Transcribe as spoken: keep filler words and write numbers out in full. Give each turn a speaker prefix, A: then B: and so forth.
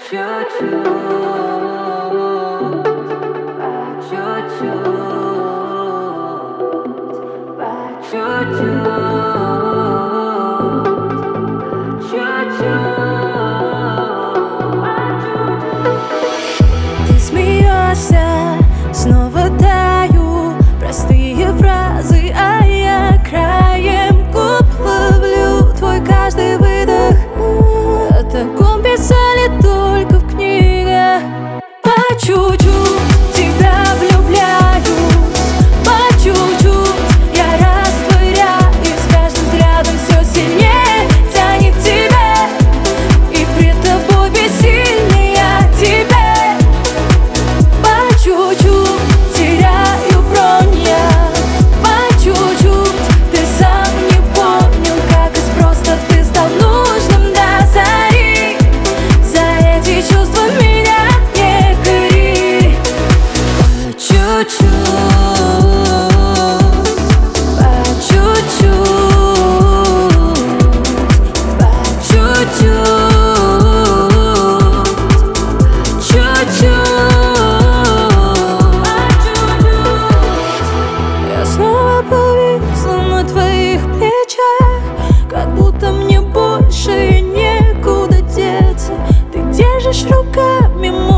A: чуть-чуть, по чуть-чуть, по чуть-чуть, по чуть-чуть.
B: Ты смеешься, снова таю, простые фразы, а я краем губ ловлю твой каждый выдох. О таком писали только в книгах. По чуть-чуть тебя влюбляюсь, по чуть-чуть я растворяюсь. С каждым взглядом все сильнее тянет тебя, и пред тобой бессильный я тебе. По чуть-чуть теряю бронь я, по чуть-чуть ты сам не понял, как из просто ты стал нужным до зари. За эти чувства меня не кори. По чуть-чуть, по чуть-чуть, по чуть-чуть, по чуть-чуть. Я снова повисла на твоих плечах, как будто мне больше некуда деться. Ты держишь руками мой